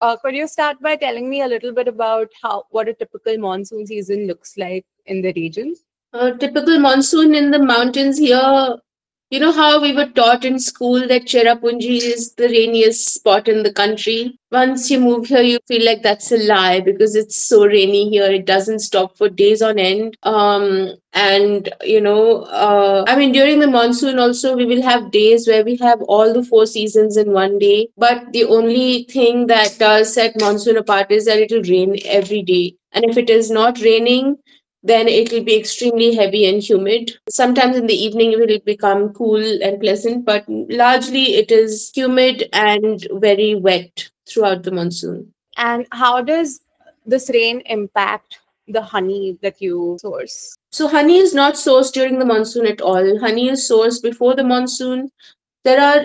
Could you start by telling me a little bit about what a typical monsoon season looks like in the region? Typical monsoon in the mountains here. You know how we were taught in school that Cherrapunji is the rainiest spot in the country? Once you move here, you feel like that's a lie because it's so rainy here. It doesn't stop for days on end. I mean, during the monsoon also, we will have days where we have all the four seasons in one day. But the only thing that does set monsoon apart is that it'll rain every day. And if it is not raining, then it will be extremely heavy and humid. Sometimes in the evening it will become cool and pleasant, but largely it is humid and very wet throughout the monsoon. And how does this rain impact the honey that you source? So honey is not sourced during the monsoon at all. Honey is sourced before the monsoon. There are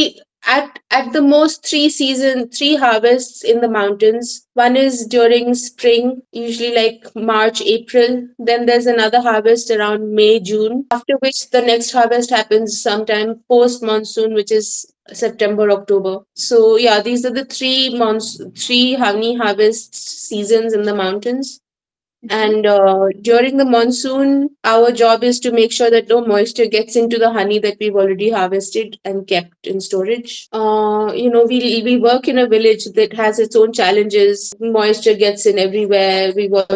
at the most three harvests in the mountains. One is during spring, usually like March, April. Then there's another harvest around May, June, after which the next harvest happens sometime post monsoon, which is September, October. So yeah, these are the three honey harvest seasons in the mountains. And during the monsoon, our job is to make sure that no moisture gets into the honey that we've already harvested and kept in storage. We work in a village that has its own challenges. Moisture gets in everywhere.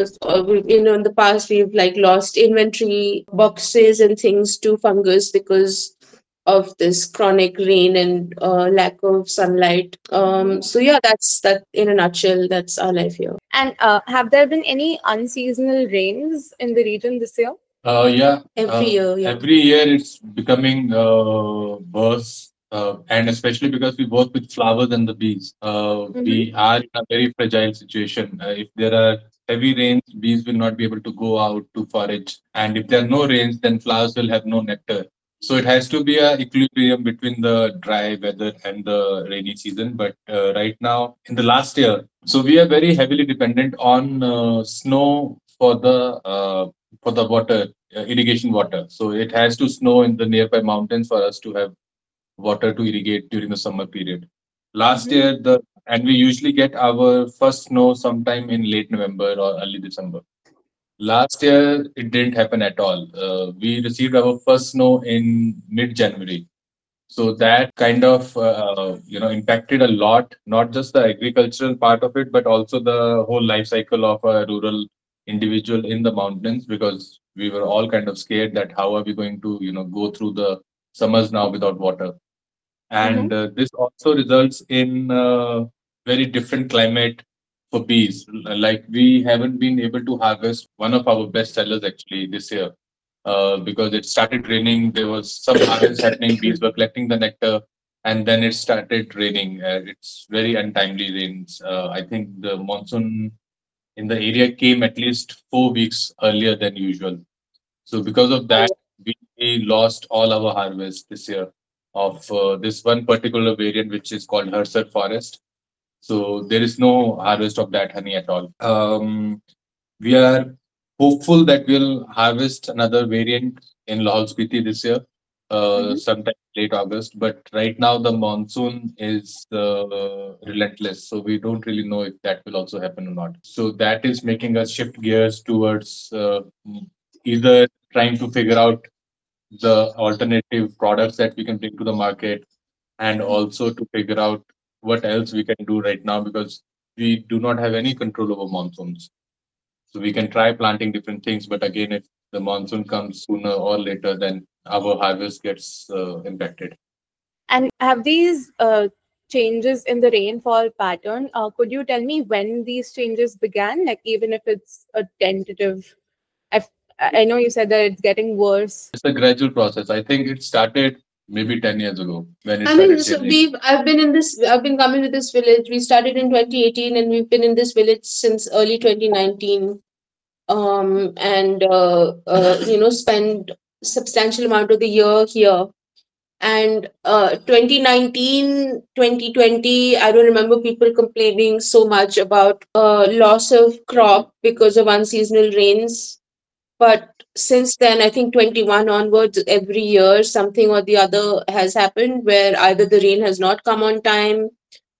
In the past, we've like lost inventory boxes and things to fungus because of this chronic rain and lack of sunlight. So yeah, that's that in a nutshell. That's our life here. And have there been any unseasonal rains in the region this year? Yeah. Every year, yeah. Every year it's becoming worse. And especially because we work with flowers and the bees, we are in a very fragile situation. If there are heavy rains, bees will not be able to go out to forage. And if there are no rains, then flowers will have no nectar. So it has to be a equilibrium between the dry weather and the rainy season. But right now, in the last year, so we are very heavily dependent on snow for the water, irrigation water. So it has to snow in the nearby mountains for us to have water to irrigate during the summer period. Last year, we usually get our first snow sometime in late November or early December. Last year, it didn't happen at all. We received our first snow in mid-January. So that kind of impacted a lot, not just the agricultural part of it, but also the whole life cycle of a rural individual in the mountains, because we were all kind of scared that how are we going to go through the summers now without water. And this also results in very different climate for bees. Like we haven't been able to harvest one of our best sellers actually this year because it started raining. There was some harvest happening. Bees were collecting the nectar, and then it started raining. It's very untimely rains. I think the monsoon in the area came at least 4 weeks earlier than usual. So because of that, we lost all our harvest this year of this one particular variant, which is called Hersar Forest. So there is no harvest of that honey at all. We are hopeful that we'll harvest another variant in Lahaul Spiti this year, sometime late August. But right now the monsoon is relentless, so we don't really know if that will also happen or not. So that is making us shift gears towards either trying to figure out the alternative products that we can bring to the market, and also to figure out what else we can do right now, because we do not have any control over monsoons. So we can try planting different things, but again, if the monsoon comes sooner or later, then our harvest gets impacted. And have these changes in the rainfall pattern, could you tell me when these changes began? Like, even if it's a tentative, I know you said that it's getting worse. It's a gradual process. I think it started maybe 10 years ago when it I mean, started so changing. I've been coming to this village. We started in 2018 and we've been in this village since early 2019. Spend substantial amount of the year here. And 2019, 2020, I don't remember people complaining so much about loss of crop because of unseasonal rains. But since then, I think 21 onwards, every year something or the other has happened where either the rain has not come on time,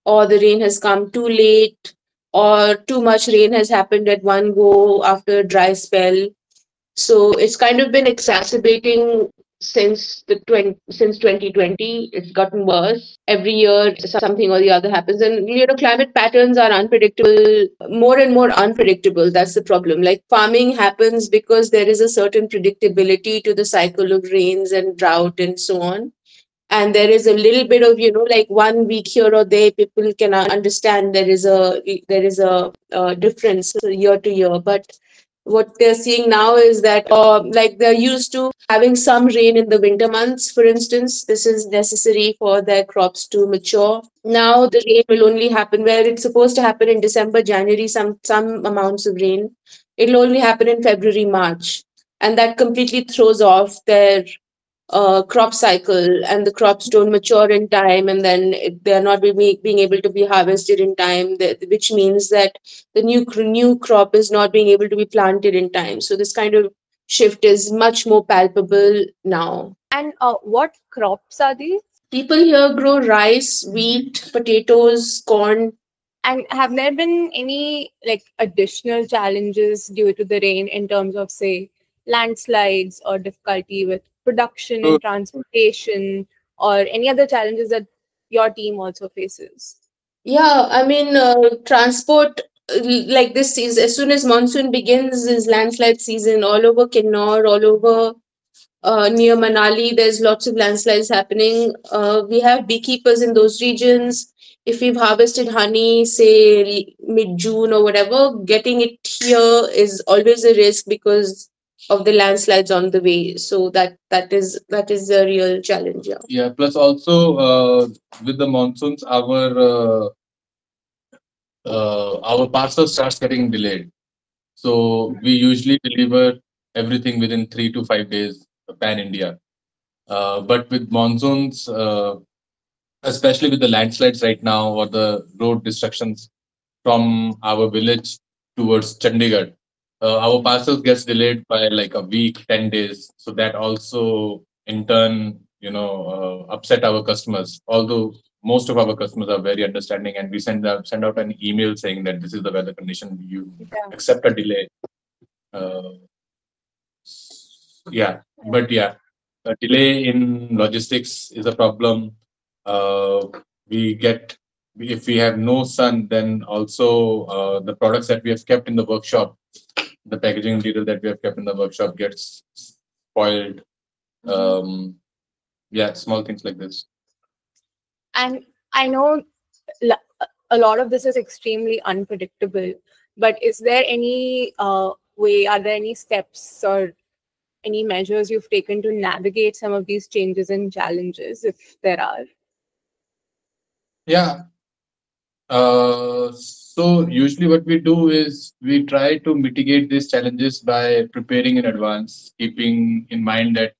or the rain has come too late, or too much rain has happened at one go after a dry spell. So it's kind of been exacerbating since 2020. It's gotten worse. Every year something or the other happens, and climate patterns are unpredictable, more and more unpredictable. That's the problem. Like farming happens because there is a certain predictability to the cycle of rains and drought and so on, and there is a little bit of like 1 week here or there, people can understand there is a difference year to year. But what they're seeing now is that like they're used to having some rain in the winter months, for instance. This is necessary for their crops to mature. Now the rain will only happen where it's supposed to happen in December, January, some amounts of rain. It'll only happen in February, March, and that completely throws off their crop cycle, and the crops don't mature in time, and then they are not being able to be harvested in time, which means that the new crop is not being able to be planted in time. So this kind of shift is much more palpable now. And what crops are these? People here grow rice, wheat, potatoes, corn. And have there been any like additional challenges due to the rain in terms of, say, landslides or difficulty with production So, and transportation, or any other challenges that your team also faces? Yeah, I mean, transport, like this is as soon as monsoon begins, is landslide season all over Kinnaur, all over near Manali. There's lots of landslides happening. We have beekeepers in those regions. If we've harvested honey, say mid-June or whatever, getting it here is always a risk because of the landslides on the way. So that is a real challenge. Yeah. yeah, plus also with the monsoons, our parcel starts getting delayed. So we usually deliver everything within 3 to 5 days, pan India. But with monsoons, especially with the landslides right now or the road destructions from our village towards Chandigarh, our parcels gets delayed by like a week, 10 days. So that also in turn, upset our customers. Although most of our customers are very understanding, and we send out an email saying that this is the weather condition. You Yeah. accept a delay. Uh, yeah, but yeah, a delay in logistics is a problem. Uh, we get If we have no sun, then also the products that we have kept in the workshop, the packaging material that we have kept in the workshop gets spoiled. Um, yeah, small things like this. And I know a lot of this is extremely unpredictable, but is there any way, are there any steps or any measures you've taken to navigate some of these changes and challenges, if there are? Yeah. So usually what we do is we try to mitigate these challenges by preparing in advance, keeping in mind that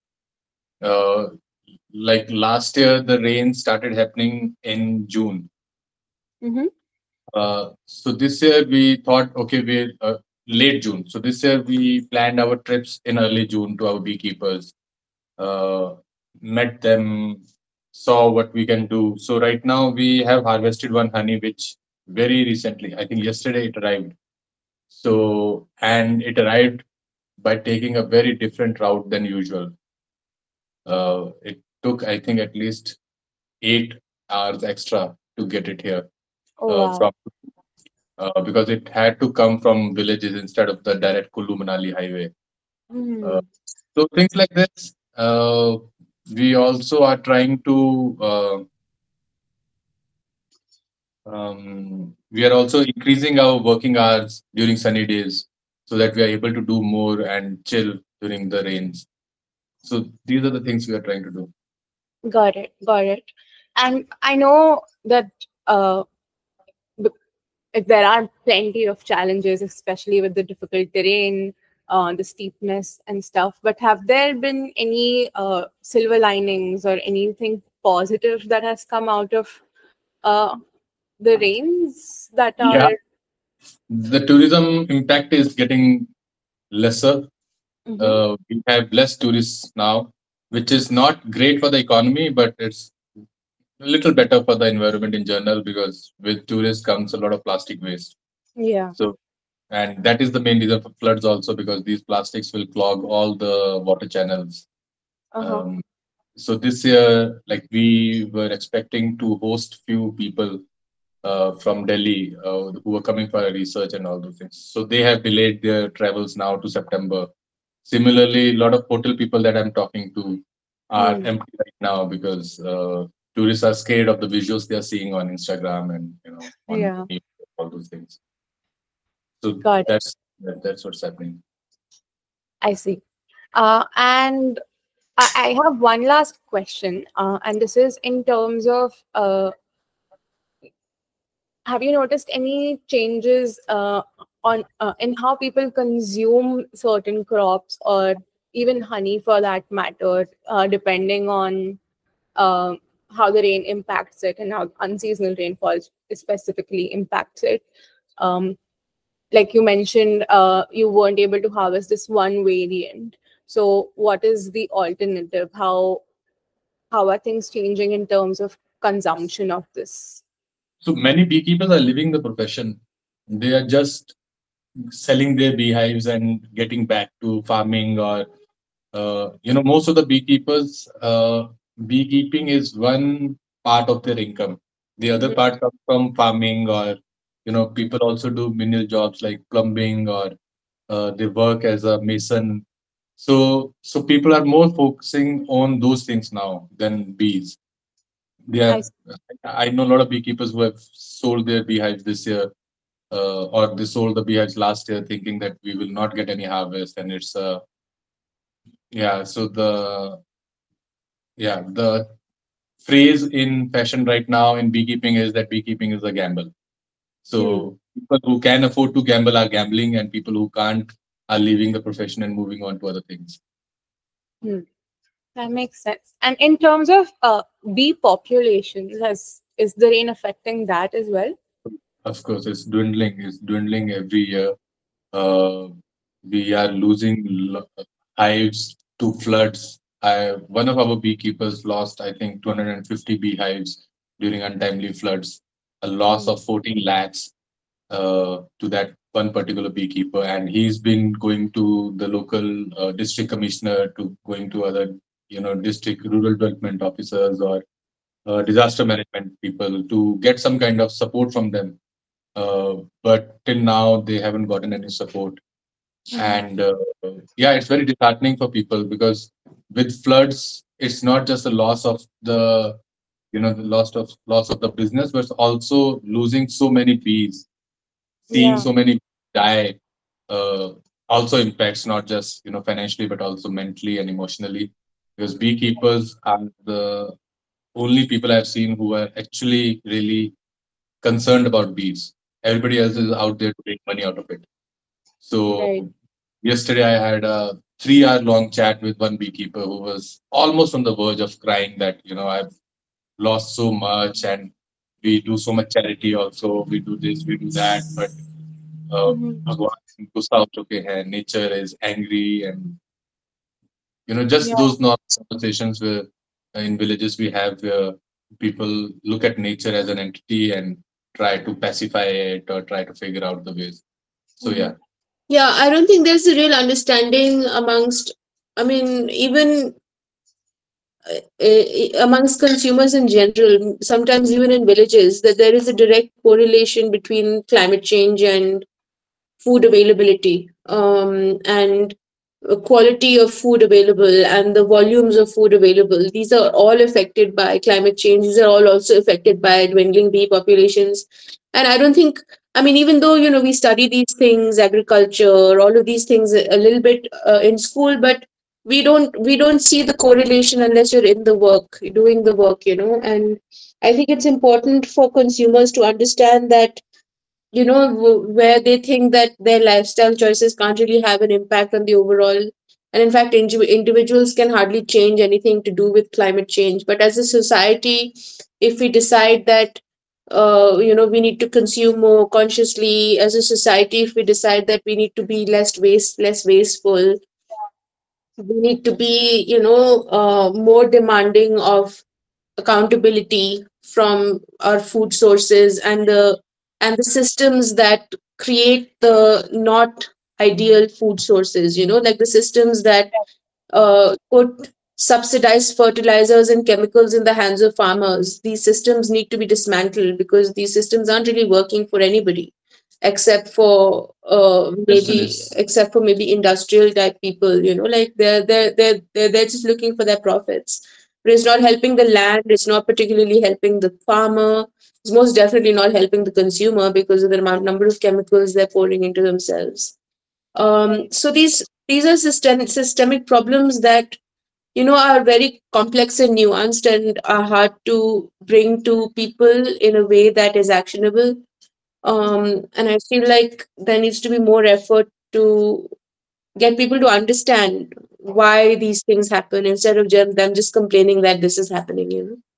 like last year the rain started happening in June. Mm-hmm. So this year we thought, okay, we're late June. So this year we planned our trips in early June to our beekeepers, uh, met them, saw what we can do. So right now we have harvested one honey, which very recently, I think yesterday it arrived. So, and it arrived by taking a very different route than usual. It took, I think, at least 8 hours extra to get it here Oh, wow. from because it had to come from villages instead of the direct Kullu Manali highway. Mm. So things like this. We also are trying to. We are also increasing our working hours during sunny days so that we are able to do more and chill during the rains. So these are the things we are trying to do. Got it. Got it. And I know that uh, b- there are plenty of challenges, especially with the difficult terrain, the steepness and stuff. But have there been any silver linings or anything positive that has come out of uh, the rains that Yeah, are? the tourism impact is getting lesser. Mhm. We have less tourists now, which is not great for the economy, but it's little better for the environment in general, because with tourists comes a lot of plastic waste. Yeah. So, and that is the main reason for floods also, because these plastics will clog all the water channels. Uh-huh. Um, so this year, like, we were expecting to host few people from Delhi who were coming for research and all those things. So they have delayed their travels now to September. Similarly, a lot of hotel people that I'm talking to are Hmm. empty right now because tourists are scared of the visuals they are seeing on Instagram and on Yeah. all those things. So Got it. that's what's happening. I see. And I have one last question, and this is in terms of have you noticed any changes on in how people consume certain crops or even honey for that matter, depending on uh, how the rain impacts it and how unseasonal rainfall specifically impacts it? Um, like you mentioned, you weren't able to harvest this one variant. So, what is the alternative? How are things changing in terms of consumption of this? So many beekeepers are leaving the profession. They are just selling their beehives and getting back to farming, or most of the beekeepers, beekeeping is one part of their income. The other Mhm. part comes from farming, or people also do menial jobs like plumbing, or they work as a mason. So people are more focusing on those things now than bees. They I have, see. I know a lot of beekeepers who have sold their beehives this year, or they sold the beehives last year, thinking that we will not get any harvest, and it's yeah. So the phrase in fashion right now in beekeeping is that beekeeping is a gamble. Hmm. So people who can afford to gamble are gambling, and people who can't are leaving the profession and moving on to other things. Hmm. That makes sense. And in terms of bee populations, is the rain affecting that as well? Of course, it's dwindling. It's dwindling every year. Uh, we are losing hives to floods. One of our beekeepers lost, I think, 250 beehives during untimely floods, a loss Hmm. of 14 lakhs to that one particular beekeeper. And he's been going to the local district commissioner, to going to other, district rural development officers, or disaster management people, to get some kind of support from them. But till now, they haven't gotten any support. Mhm. And yeah, it's very disheartening for people, because with floods, it's not just a loss of the loss of the business, but it's also losing so many bees. Seeing Yeah. so many die uh, also impacts, not just financially, but also mentally and emotionally, because beekeepers are the only people I've seen who are actually really concerned about bees. Everybody else is Mhm. out there to make money out of it. So Right. yesterday I had a 3 hour long chat with one beekeeper who was almost on the verge of crying that, I've lost so much, and we do so much charity also. We do this, we do that, but Mhm. भगवान गुस्सा हो चुके हैं, nature is angry, and just Yeah. those normal conversations where in villages we have, where people look at nature as an entity and try to pacify it, or try to figure out the ways. So Mhm. yeah. Yeah, I don't think there's a real understanding amongst, I mean, even amongst consumers in general, sometimes even in villages, that there is a direct correlation between climate change and food availability, and quality of food available and the volumes of food available. These are all affected by climate change. These are all also affected by dwindling bee populations. And I don't think, I mean, even though, we study these things, agriculture, all of these things a little bit in school, but we don't see the correlation unless you're in the work, doing the work, and I think it's important for consumers to understand that, where they think that their lifestyle choices can't really have an impact on the overall. And in fact, individuals can hardly change anything to do with climate change. But as a society, if we decide that, we need to consume more consciously, as a society, if we decide that we need to be less wasteful, we need to be, more demanding of accountability, from our food sources, and the systems that create the not ideal food sources, like the systems that put subsidized fertilizers and chemicals in the hands of farmers. These systems need to be dismantled because these systems aren't really working for anybody except for Yes, it maybe is. except for maybe industrial type people, like they're just looking for their profits. But it's not helping the land, it's not particularly helping the farmer, it's most definitely not helping the consumer because of the number of chemicals they're pouring into themselves. So these are systemic problems that are very complex and nuanced and are hard to bring to people in a way that is actionable. And I feel like there needs to be more effort to get people to understand why these things happen instead of them just complaining that this is happening.